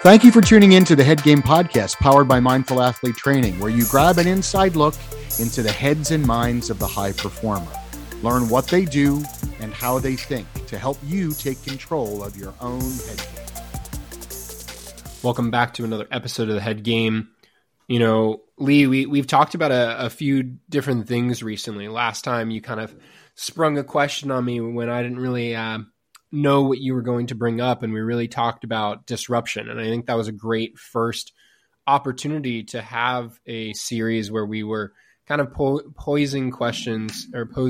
Thank you for tuning in to the Head Game Podcast, powered by Mindful Athlete Training, where you grab an inside look into the heads and minds of the high performer. Learn what they do and how they think to help you take control of your own head game. Welcome back to another episode of the Head Game. You know, Lee, we've talked about a few different things recently. Last time you kind of sprung a question on me when I didn't really know what you were going to bring up, and we really talked about disruption. And I think that was a great first opportunity to have a series where we were kind of posing questions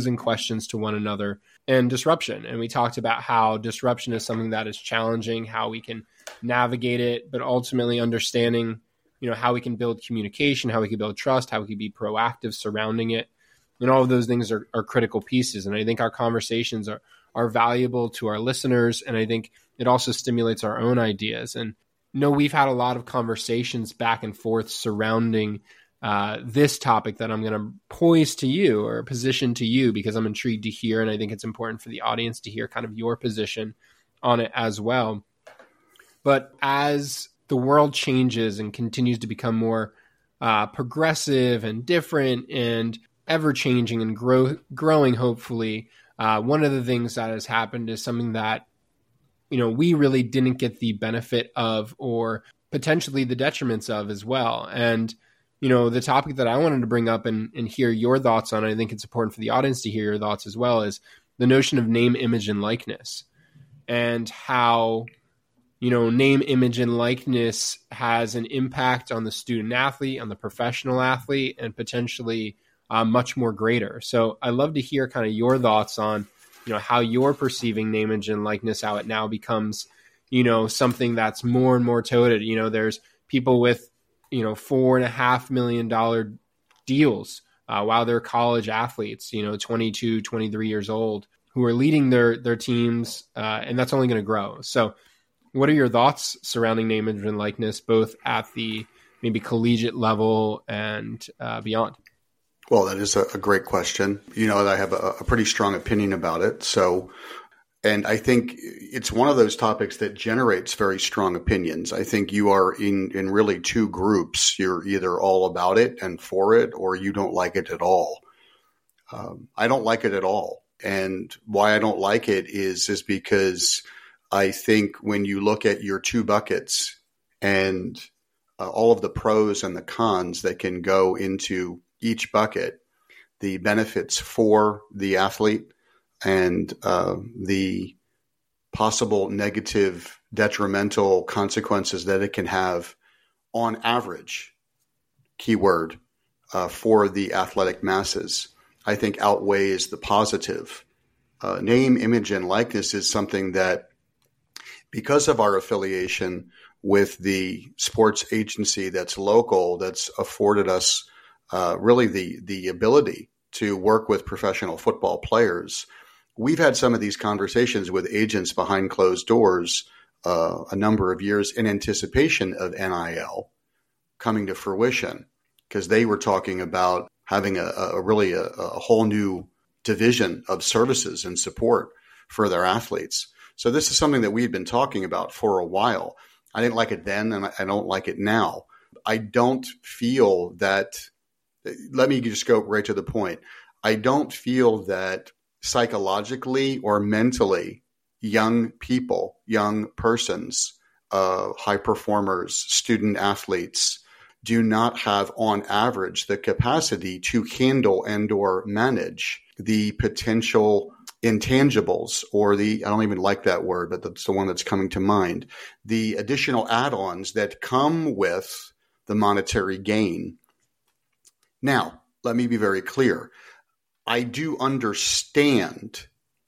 to one another and disruption. And we talked about how disruption is something that is challenging, how we can navigate it, but ultimately understanding, you know, how we can build communication, how we can build trust, how we can be proactive surrounding it. And all of those things are critical pieces. And I think our conversations are valuable to our listeners. And I think it also stimulates our own ideas. And we've had a lot of conversations back and forth surrounding this topic that I'm going to pose to you or position to you, because I'm intrigued to hear. And I think it's important for the audience to hear kind of your position on it as well. But as the world changes and continues to become more progressive and different and ever-changing and growing, hopefully, one of the things that has happened is something that, you know, we really didn't get the benefit of, or potentially the detriments of as well. And, you know, the topic that I wanted to bring up and hear your thoughts on, I think it's important for the audience to hear your thoughts as well, is the notion of name, image, and likeness, and how, you know, name, image, and likeness has an impact on the student athlete, on the professional athlete, and potentially much more greater. So I'd love to hear kind of your thoughts on, you know, how you're perceiving name, image, and likeness, how it now becomes, you know, something that's more and more touted. You know, there's people with, you know, $4.5 million deals while they're college athletes, you know, 22, 23 years old, who are leading their teams, and that's only going to grow. So what are your thoughts surrounding name, image, and likeness, both at the maybe collegiate level and beyond? Well, that is a great question. You know, I have a pretty strong opinion about it. So, and I think it's one of those topics that generates very strong opinions. I think you are in really two groups. You're either all about it and for it, or you don't like it at all. I don't like it at all. And why I don't like it is because I think when you look at your two buckets and all of the pros and the cons that can go into each bucket, the benefits for the athlete and the possible negative, detrimental consequences that it can have on average, keyword, for the athletic masses, I think outweighs the positive. Name, image, and likeness is something that, because of our affiliation with the sports agency that's local, that's afforded us really the ability to work with professional football players. We've had some of these conversations with agents behind closed doors a number of years in anticipation of NIL coming to fruition, because they were talking about having a really whole new division of services and support for their athletes. So this is something that we've been talking about for a while. I didn't like it then, and I don't like it now. I don't feel that. Let me just go right to the point. I don't feel that psychologically or mentally young people, young persons, high performers, student athletes do not have on average the capacity to handle and or manage the potential intangibles, or I don't even like that word, but that's the one that's coming to mind, the additional add-ons that come with the monetary gain. Now, let me be very clear. I do understand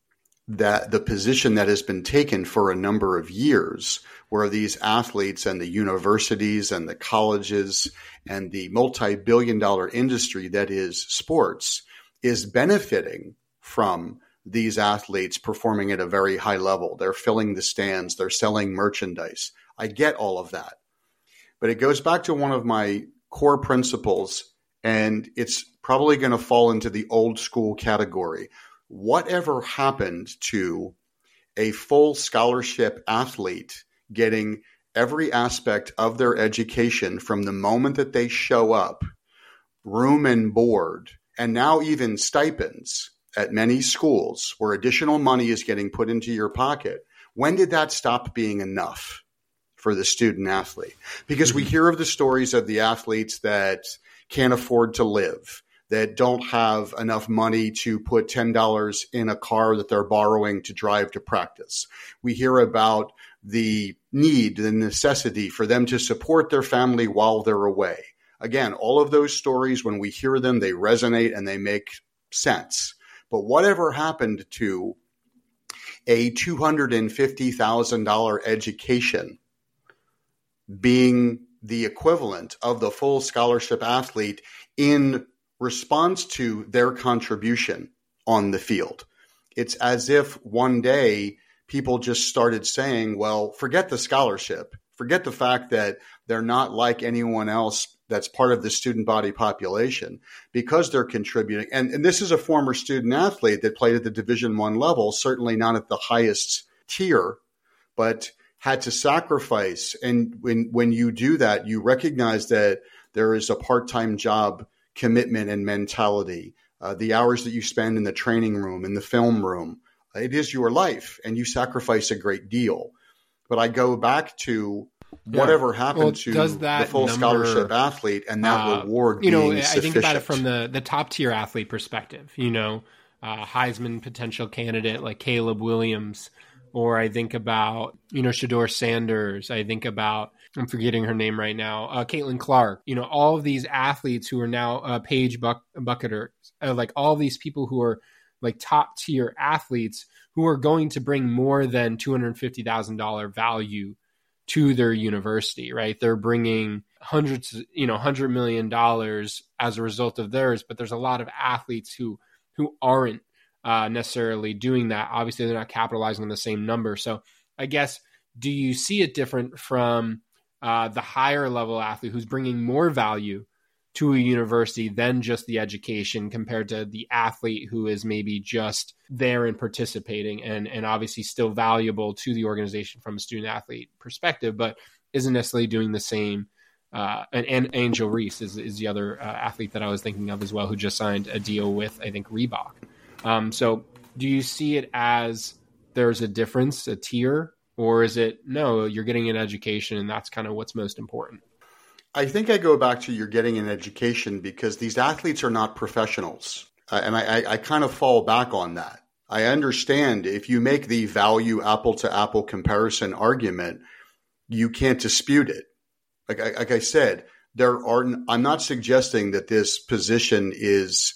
that the position that has been taken for a number of years, where these athletes and the universities and the colleges and the multi-billion-dollar industry that is sports is benefiting from these athletes performing at a very high level. They're filling the stands. They're selling merchandise. I get all of that. But it goes back to one of my core principles, and it's probably going to fall into the old school category. Whatever happened to a full scholarship athlete getting every aspect of their education from the moment that they show up, room and board, and now even stipends at many schools where additional money is getting put into your pocket. When did that stop being enough for the student athlete? Because we hear of the stories of the athletes that can't afford to live, that don't have enough money to put $10 in a car that they're borrowing to drive to practice. We hear about the need, the necessity for them to support their family while they're away. Again, all of those stories, when we hear them, they resonate and they make sense. But whatever happened to a $250,000 education being the equivalent of the full scholarship athlete in response to their contribution on the field? It's as if one day people just started saying, well, forget the scholarship, forget the fact that they're not like anyone else that's part of the student body population, because they're contributing. And this is a former student athlete that played at the Division I level, certainly not at the highest tier, but had to sacrifice. And when you do that, you recognize that there is a part-time job commitment and mentality, the hours that you spend in the training room, in the film room. It is your life, and you sacrifice a great deal. But I go back to whatever happened to the full scholarship athlete and that reward being sufficient. I think about it from the top tier athlete perspective, Heisman potential candidate like Caleb Williams, or I think about, Shedeur Sanders. I think about, I'm forgetting her name right now, Caitlin Clark, all of these athletes who are now Paige Bucketers, like all these people who are like top tier athletes who are going to bring more than $250,000 value to their university, right? They're bringing $100 million as a result of theirs, but there's a lot of athletes who aren't necessarily doing that. Obviously, they're not capitalizing on the same number. So I guess, do you see it different from the higher level athlete who's bringing more value to a university than just the education, compared to the athlete who is maybe just there and participating and obviously still valuable to the organization from a student athlete perspective, but isn't necessarily doing the same? And Angel Reese is the other athlete that I was thinking of as well, who just signed a deal with, I think, Reebok. So do you see it as there's a difference, a tier, or is it, no, you're getting an education and that's kind of what's most important? I think I go back to you're getting an education because these athletes are not professionals. And I kind of fall back on that. I understand if you make the value apple to apple comparison argument, you can't dispute it. Like I said, I'm not suggesting that this position is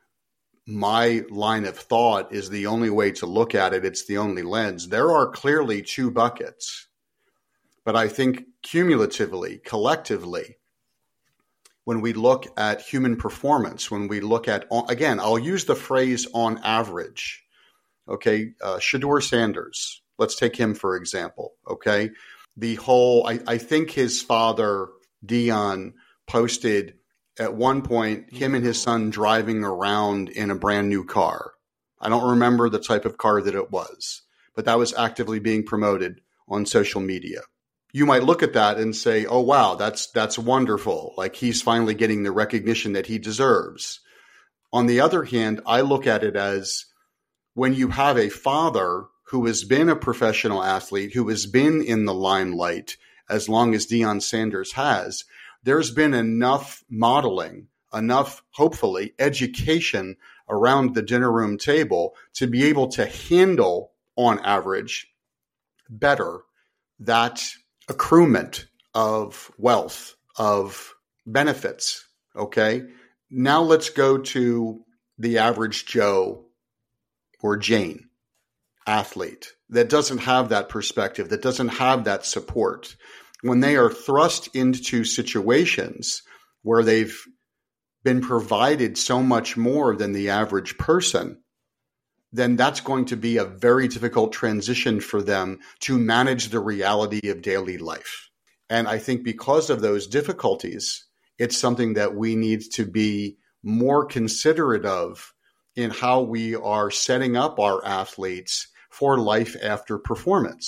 my line of thought is the only way to look at it. It's the only lens. There are clearly two buckets. But I think cumulatively, collectively, when we look at human performance, when we look at, again, I'll use the phrase on average. Okay, Shedeur Sanders, let's take him for example. Okay, the whole, I think his father, Dion, posted at one point him and his son driving around in a brand new car. I don't remember the type of car that it was, but that was actively being promoted on social media. You might look at that and say, oh, wow, that's wonderful. Like he's finally getting the recognition that he deserves. On the other hand, I look at it as when you have a father who has been a professional athlete, who has been in the limelight as long as Deion Sanders has, there's been enough modeling, enough, hopefully, education around the dinner room table to be able to handle, on average, better that accruement of wealth, of benefits. Okay. Now let's go to the average Joe or Jane athlete that doesn't have that perspective, that doesn't have that support. When they are thrust into situations where they've been provided so much more than the average person, then that's going to be a very difficult transition for them to manage the reality of daily life. And I think because of those difficulties, it's something that we need to be more considerate of in how we are setting up our athletes for life after performance,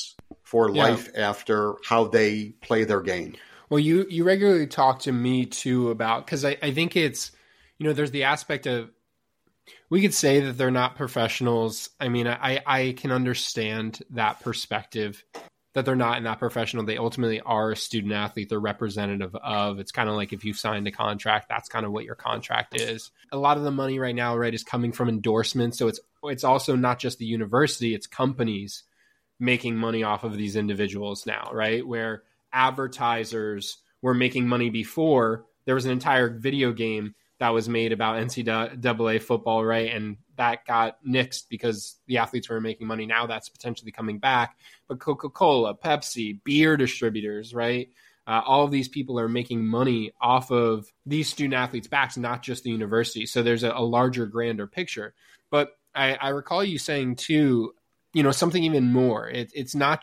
for life after how they play their game. Well, you regularly talk to me too about, because I think it's, there's the aspect of, we could say that they're not professionals. I mean, I can understand that perspective, that they're not professional. They ultimately are a student athlete. They're representative of, it's kind of like if you signed a contract, that's kind of what your contract is. A lot of the money right now, right, is coming from endorsements. So it's also not just the university, it's companies making money off of these individuals now, right? Where advertisers were making money before. There was an entire video game that was made about NCAA football, right? And that got nixed because the athletes were making money. Now that's potentially coming back. But Coca-Cola, Pepsi, beer distributors, right? All of these people are making money off of these student athletes' backs, not just the university. So there's a larger, grander picture. But I recall you saying too, something even more. It's not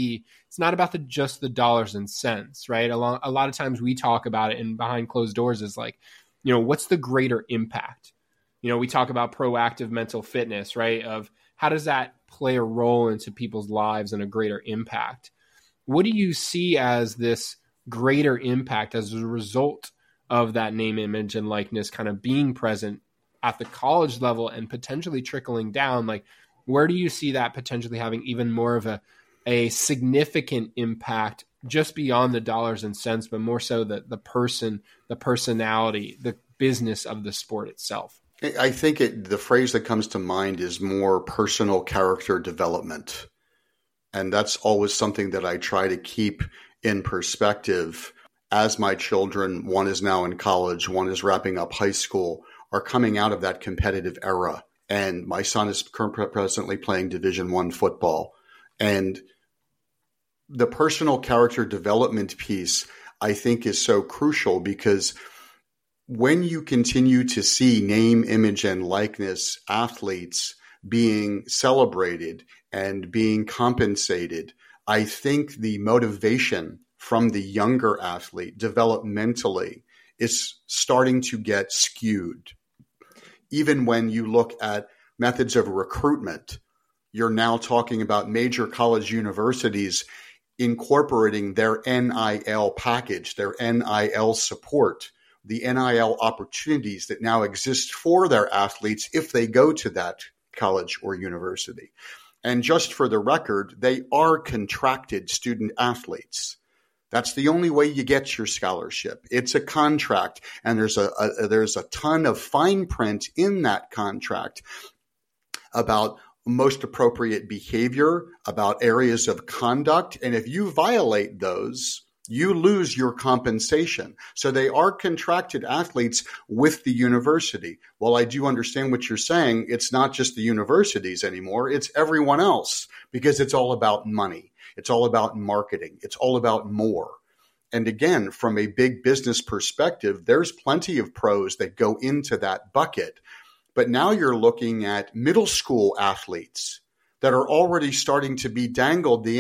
about just the dollars and cents, right? A lot of times we talk about it, and behind closed doors is like, what's the greater impact? We talk about proactive mental fitness, right? Of how does that play a role into people's lives and a greater impact? What do you see as this greater impact as a result of that name, image, and likeness kind of being present at the college level and potentially trickling down? Like, where do you see that potentially having even more of a significant impact just beyond the dollars and cents, but more so the person, the personality, the business of the sport itself? I think the phrase that comes to mind is more personal character development. And that's always something that I try to keep in perspective as my children, one is now in college, one is wrapping up high school, are coming out of that competitive era. And my son is presently playing Division I football. And the personal character development piece, I think, is so crucial, because when you continue to see name, image, and likeness athletes being celebrated and being compensated, I think the motivation from the younger athlete developmentally is starting to get skewed. Even when you look at methods of recruitment, you're now talking about major college universities incorporating their NIL package, their NIL support, the NIL opportunities that now exist for their athletes if they go to that college or university. And just for the record, they are contracted student athletes. That's the only way you get your scholarship. It's a contract, and there's a ton of fine print in that contract about most appropriate behavior, about areas of conduct. And if you violate those, you lose your compensation. So they are contracted athletes with the university. While I do understand what you're saying, it's not just the universities anymore. It's everyone else, because it's all about money. It's all about marketing. It's all about more. And again, from a big business perspective, there's plenty of pros that go into that bucket. But now you're looking at middle school athletes that are already starting to be dangled the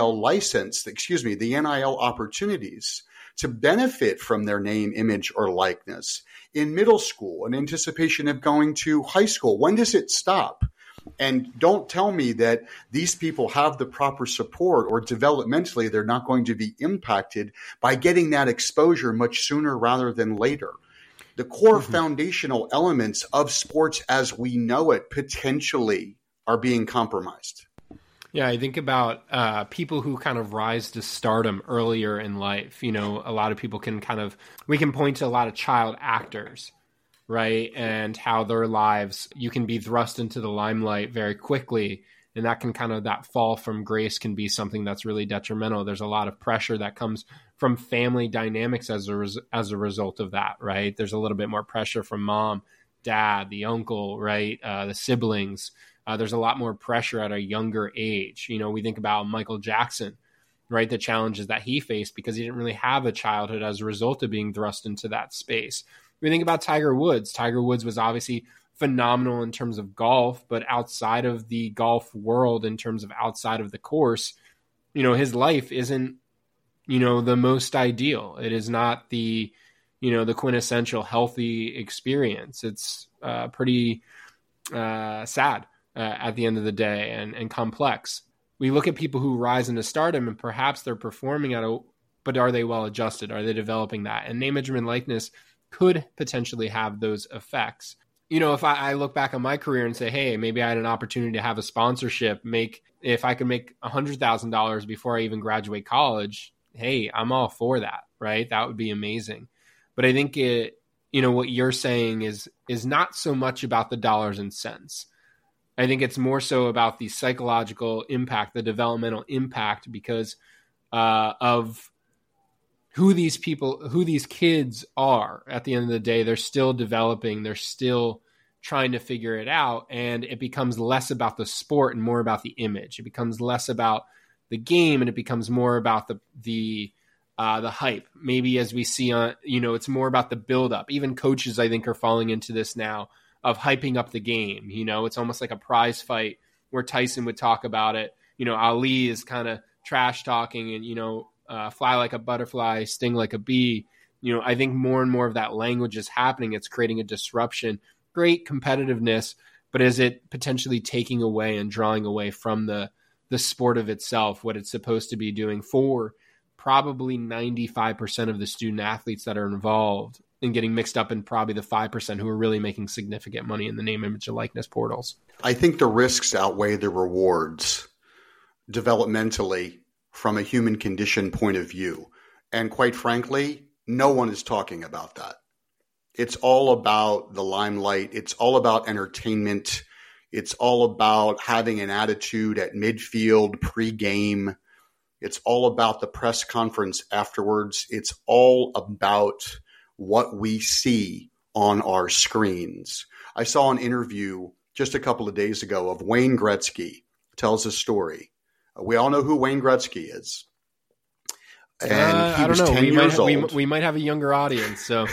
the NIL opportunities to benefit from their name, image, or likeness in middle school in anticipation of going to high school. When does it stop? And don't tell me that these people have the proper support, or developmentally they're not going to be impacted by getting that exposure much sooner rather than later. The core foundational elements of sports as we know it potentially are being compromised. Yeah, I think about people who kind of rise to stardom earlier in life. A lot of people we can point to a lot of child actors, right? And how their lives, you can be thrust into the limelight very quickly. And that can that fall from grace can be something that's really detrimental. There's a lot of pressure that comes from family dynamics as a result of that, right? There's a little bit more pressure from mom, dad, the uncle, right? The siblings. There's a lot more pressure at a younger age. We think about Michael Jackson, right? The challenges that he faced because he didn't really have a childhood as a result of being thrust into that space. We think about Tiger Woods. Tiger Woods was obviously phenomenal in terms of golf, but outside of the golf world, in terms of outside of the course, his life isn't, the most ideal. It is not the quintessential healthy experience. It's pretty sad at the end of the day, and complex. we look at people who rise into stardom and perhaps they're performing but are they well adjusted? Are they developing that? And name, image, and likeness could potentially have those effects. If I look back on my career and say, hey, maybe I had an opportunity to have a sponsorship, if I could make $100,000 before I even graduate college, hey, I'm all for that, right? That would be amazing. But I think what you're saying is not so much about the dollars and cents. I think it's more so about the psychological impact, the developmental impact, because of who these kids are. At the end of the day, they're still developing, they're still trying to figure it out. And it becomes less about the sport and more about the image. It becomes less about the game and it becomes more about the hype. Maybe as we see it's more about the buildup. Even coaches, I think, are falling into this now of hyping up the game. It's almost like a prize fight where Tyson would talk about it. Ali is kind of trash talking and, fly like a butterfly, sting like a bee. I think more and more of that language is happening. It's creating a disruption, great competitiveness, but is it potentially taking away and drawing away from the sport of itself, what it's supposed to be doing for probably 95% of the student athletes that are involved, and getting mixed up in probably the 5% who are really making significant money in the name, image, and likeness portals? I think the risks outweigh the rewards developmentally from a human condition point of view. And quite frankly, no one is talking about that. It's all about the limelight. It's all about entertainment. It's all about having an attitude at midfield, pregame. It's all about the press conference afterwards. It's all about what we see on our screens. I saw an interview just a couple of days ago of Wayne Gretzky. Tells a story. We all know who Wayne Gretzky is. And he was 10 years old. We might have a younger audience. So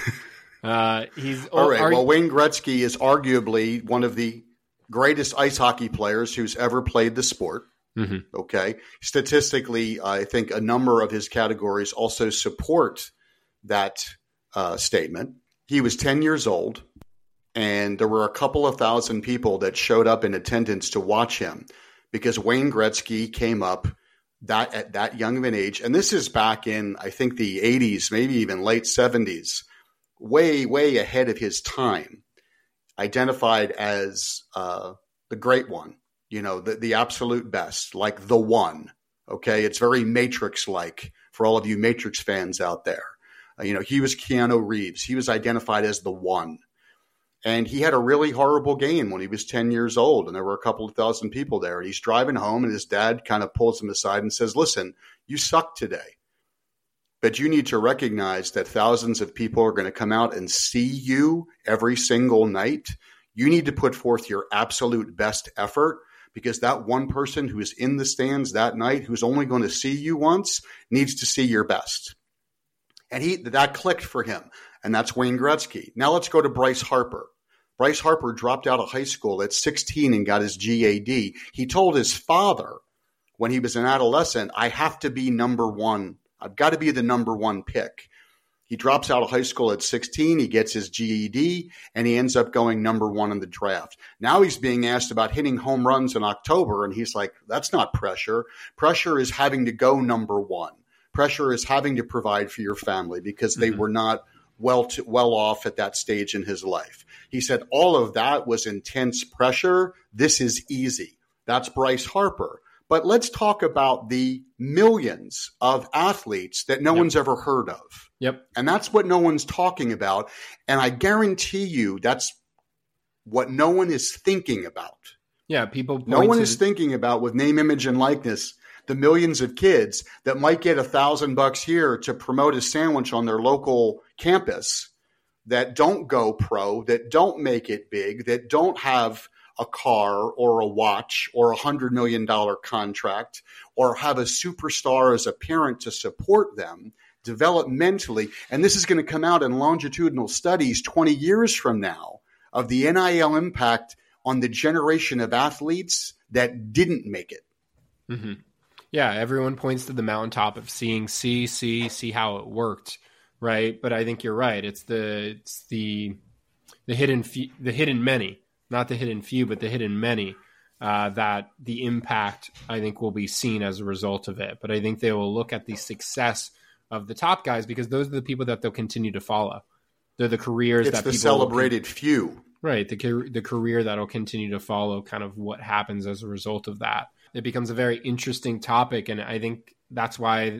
he's all right. Well, Wayne Gretzky is arguably one of the greatest ice hockey players who's ever played the sport. Mm-hmm. Okay. Statistically, I think a number of his categories also support that statement. He was 10 years old, and there were a couple of thousand people that showed up in attendance to watch him because Wayne Gretzky came up at that young of an age. And this is back in, I think, the 80s, maybe even late 70s, way, way ahead of his time, identified as the great one, the absolute best, like the one. Okay. It's very Matrix-like for all of you Matrix fans out there. He was Keanu Reeves. He was identified as the one. And he had a really horrible game when he was 10 years old, and there were a couple of thousand people there. And he's driving home, and his dad kind of pulls him aside and says, listen, you suck today. But you need to recognize that thousands of people are going to come out and see you every single night. You need to put forth your absolute best effort, because that one person who is in the stands that night, who's only going to see you once, needs to see your best. And that clicked for him. And that's Wayne Gretzky. Now let's go to Bryce Harper. Bryce Harper dropped out of high school at 16 and got his GAD. He told his father when he was an adolescent, I have to be number one. I've got to be the number one pick. He drops out of high school at 16. He gets his GED, and he ends up going number one in the draft. Now he's being asked about hitting home runs in October, and he's like, that's not pressure. Pressure is having to go number one. Pressure is having to provide for your family because they were not well off at that stage in his life. He said all of that was intense pressure. This is easy. That's Bryce Harper. But let's talk about the millions of athletes that no one's ever heard of. Yep. And that's what no one's talking about. And I guarantee you that's what no one is thinking about. Yeah, no one is thinking about with name, image, and likeness the millions of kids that might get $1,000 here to promote a sandwich on their local campus that don't go pro, that don't make it big, that don't have a car or a watch or $100 million contract or have a superstar as a parent to support them developmentally. And this is going to come out in longitudinal studies 20 years from now of the NIL impact on the generation of athletes that didn't make it. Mm-hmm. Yeah, everyone points to the mountaintop of see how it worked, right? But I think you're right. It's the hidden many, not the hidden few, but the hidden many that the impact, I think, will be seen as a result of it. But I think they will look at the success of the top guys because those are the people that they'll continue to follow. They're the careers it's that the people celebrated few. Right. The career that'll continue to follow kind of what happens as a result of that. It becomes a very interesting topic. And I think that's why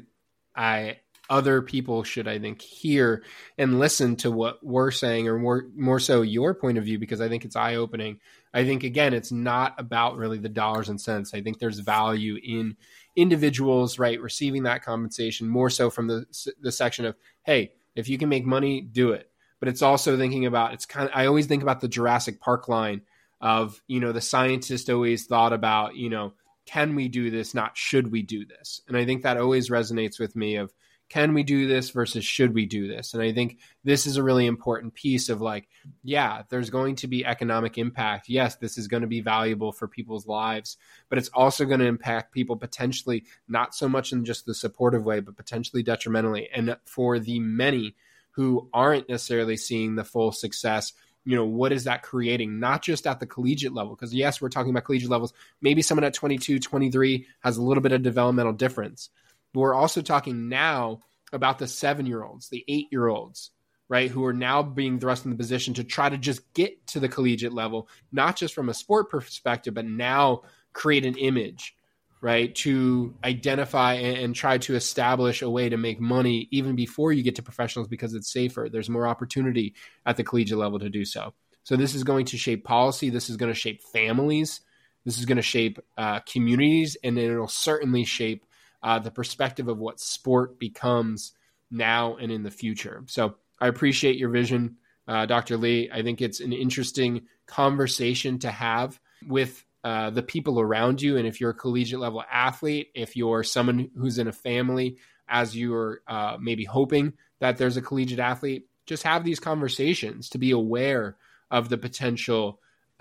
other people should, I think, hear and listen to what we're saying, or more so your point of view, because I think it's eye-opening. I think, again, it's not about really the dollars and cents. I think there's value in individuals, right, receiving that compensation more so from the section of, hey, if you can make money, do it. But it's also thinking about, I always think about the Jurassic Park line of, the scientist always thought about, can we do this, not should we do this? And I think that always resonates with me of, can we do this versus should we do this? And I think this is a really important piece of like, yeah, there's going to be economic impact. Yes, this is going to be valuable for people's lives, but it's also going to impact people potentially, not so much in just the supportive way, but potentially detrimentally. And for the many who aren't necessarily seeing the full success, what is that creating? Not just at the collegiate level, because yes, we're talking about collegiate levels. Maybe someone at 22, 23 has a little bit of developmental difference. But we're also talking now about the 7-year-olds, the 8-year-olds, right, who are now being thrust in the position to try to just get to the collegiate level, not just from a sport perspective, but now create an image, right, to identify and try to establish a way to make money even before you get to professionals because it's safer. There's more opportunity at the collegiate level to do so. So this is going to shape policy. This is going to shape families. This is going to shape communities, and it'll certainly shape the perspective of what sport becomes now and in the future. So I appreciate your vision, Dr. Lee. I think it's an interesting conversation to have with the people around you. And if you're a collegiate level athlete, if you're someone who's in a family, as you're maybe hoping that there's a collegiate athlete, just have these conversations to be aware of the potential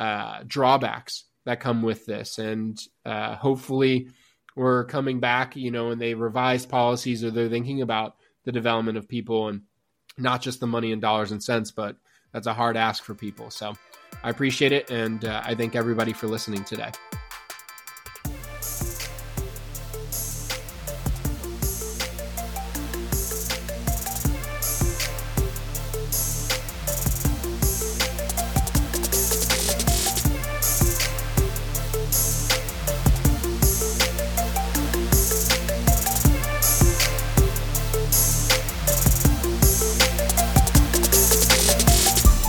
drawbacks that come with this. And hopefully we're coming back, and they revised policies, or they're thinking about the development of people and not just the money and dollars and cents, but that's a hard ask for people. So I appreciate it. And I thank everybody for listening today.